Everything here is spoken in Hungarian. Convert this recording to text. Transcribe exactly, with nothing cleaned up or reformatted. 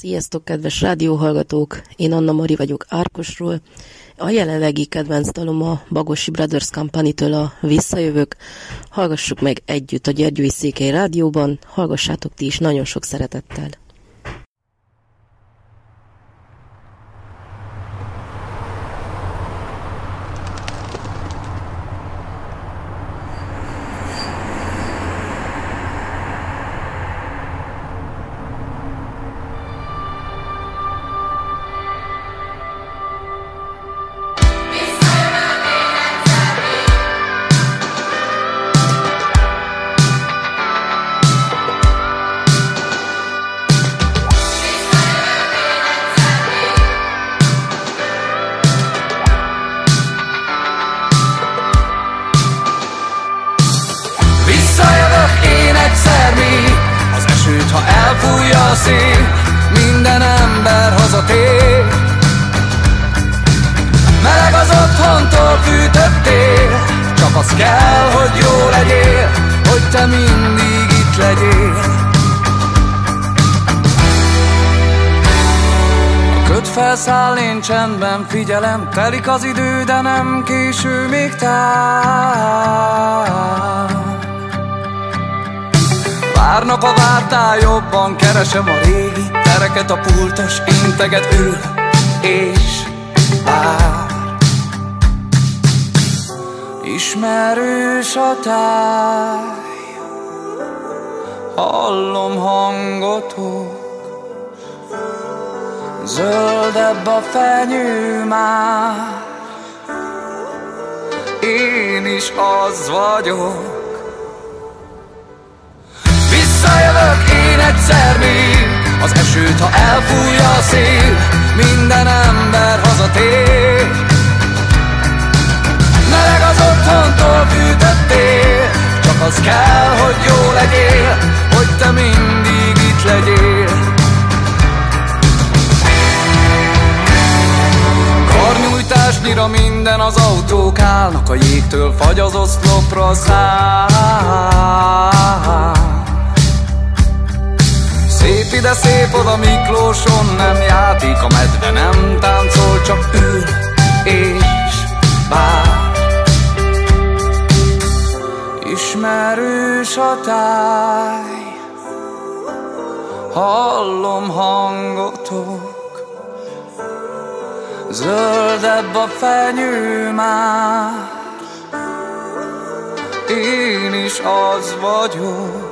Sziasztok, kedves rádióhallgatók! Én Anna Mari vagyok Ákosról. A jelenlegi kedvenc dalom a Bagosi Brothers Company-től a Visszajövök. Hallgassuk meg együtt a Gyergyói Székely Rádióban, hallgassátok ti is nagyon sok szeretettel. Ha elfújja a szél, minden ember hazatér. Meleg az otthontól fűtött tél, csak az kell, hogy jó legyél, hogy te mindig itt legyél. A köd felszáll, én csendben figyelem, telik az idő, de nem késő még tár. Várnak a vártál, jobban keresem a régi tereket, a pultos integet ül és vár. Ismerős a táj, hallom hangotok, zöldebb a fenyő már, én is az vagyok. Visszajövök én egyszer még, az esőt, ha elfújja a szél, minden ember hazatér. Meleg az otthontól fűtött tél, csak az kell, hogy jó legyél, hogy te mindig itt legyél. Karnyújtásnyira minden az autók állnak, a jégtől fagy az oszlopra száll. Szép ide, szép oda, Miklóson nem játék, a medve nem táncol, csak ül és vár. Ismerős a táj, hallom hangotok, zöldebb a fenyő már, én is az vagyok.